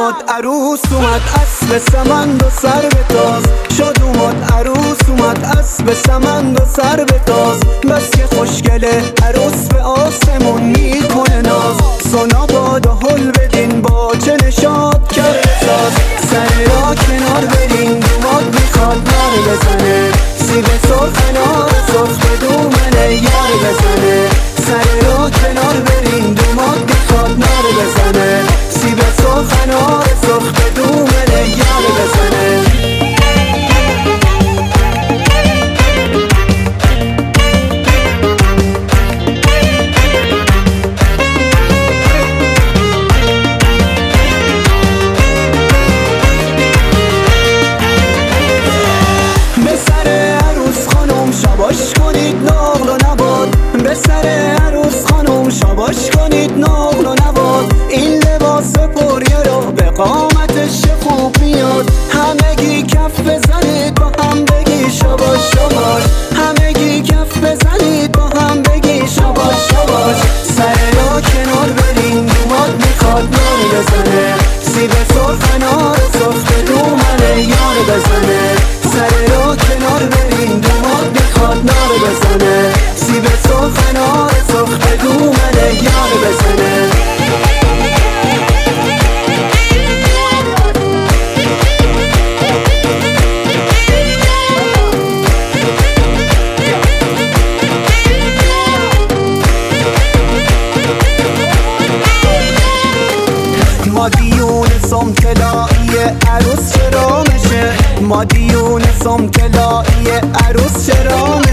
اومد عروس اومد، اسب سمند و سر به تاز. شد اومد عروس اومد، اسب سمند و سر به تاز. بس که خوشگله عروس به آسمون میکنه ناز. سونا باد و هل بدین با چه نشاد کرده ساز. سر را کنار برین دوماد میخواد نار بزنه. سیب سرخ نار سرخ به دومن یار بزنه. سر را کنار برین دوماد میخواد نار بزنه. سیب سرخ نار سرخ به دومن یار بزنه. شاباش کنید نقل و نباد، به سر عروس خانم شاباش کنید نقل و نباد. این لباس پریه رو به قامتش خوب میاد. همگی کف بزنید با هم بگی شاباش شاباش. همگی کف بزنید با هم بگی شاباش شاباش. سر را کنار برین دوماد میخواد نار بزنه. سیب سرخ نار سرخ به دومن یار بزنه. سر را کنار برین دوماد میخواد نار بزنه. سیب سرخ نار سرخ به دومن یار بزنه. ما دیون سمتلایی عروس چرا میشه؟ ما دیون سمتلایی عروس چرا میشه؟